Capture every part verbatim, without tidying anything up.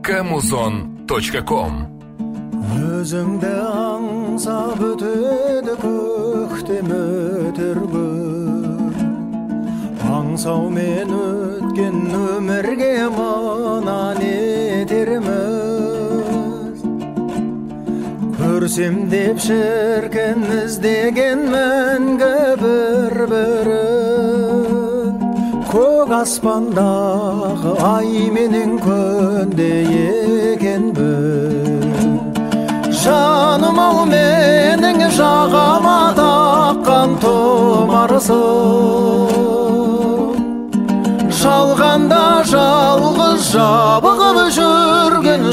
камузон точка ком. Өзіңді аңсап өтеді көктем өтергі, аңсаумен өткен өмірге мына не етерміз. Көрсем деп шіркін іздеген мәңгі бір-бірін, көк аспандағы ай менен күнде екенбіз. Жаным ау менің жағама таққан тұмарсың, жалғанда жалғыз жабығып жүрген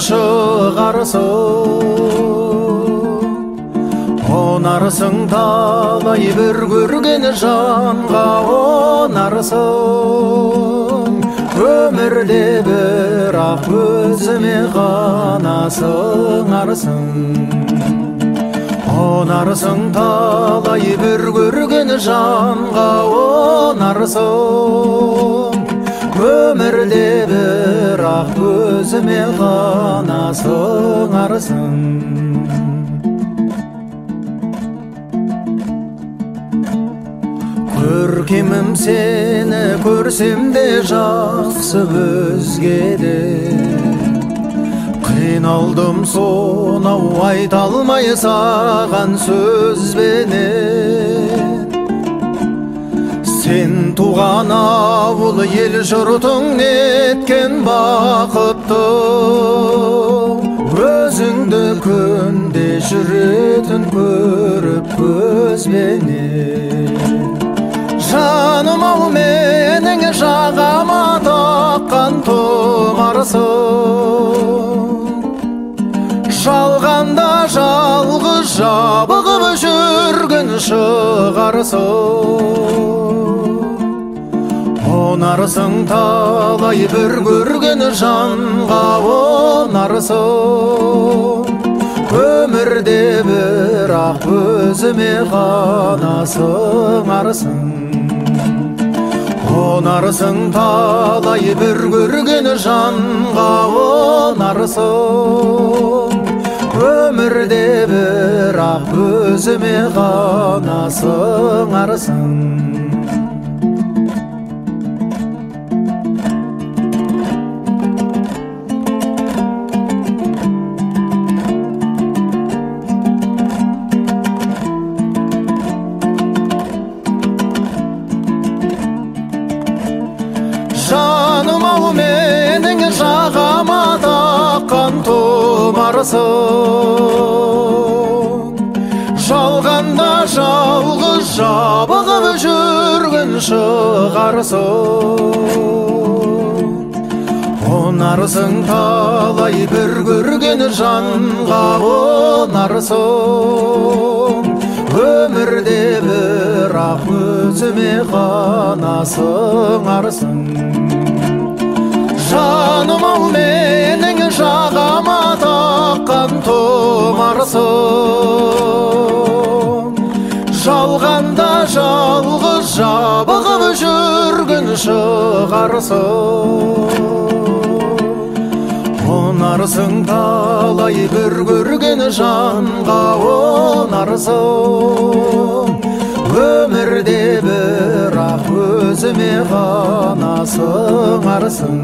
шығарсың. Онарсың талай бір көрген жанға онарсың, өмірде бірақ өзіме ғана сыңарсың. Онарсың талай бір көрген жанға онарсың, өмірде бірақ өзіме ғана сыңарсың. Көркемім сені көрсем де жақсы өзгеде, қиналдым сонау айта алмай саған сөзбенен. Сен туған ауыл ел жұртың неткен бақытты, өзіңді күнде жүретін көріп көзбенен. Жаным ау менің жағама таққан тұмарсың, жалғанда жалғыз жабығып жүрген шығарсың. Онарсың талай бір көрген жанға онарсың, өмірде бірақ өзіме ғана сыңарсың. Онарсың талай бір көрген жанға онарсың, өмірде бірақ өзіме ғана сыңарсың. Жаным ау менің жағама таққан тұмарсың, жалғанда жалғыз жабығып жүрген шығарсың. Онарсың талай бір көрген жанға онарсың, өмірде бірақ өзіме ғана сыңарсың. Жаным ау менің жағама таққан тұмарсың, жалғанда жалғыз жабығып жүрген шығарсың. Онарсың талай бір көрген жанға онарсың, өмірде бірақ өзіме ғана сыңарсың.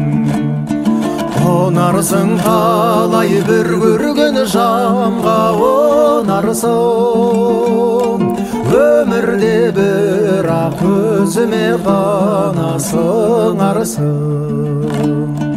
Онарсың талай бір көрген жанға онарсың, өмірде бірақ өзіме ғана сыңарсың.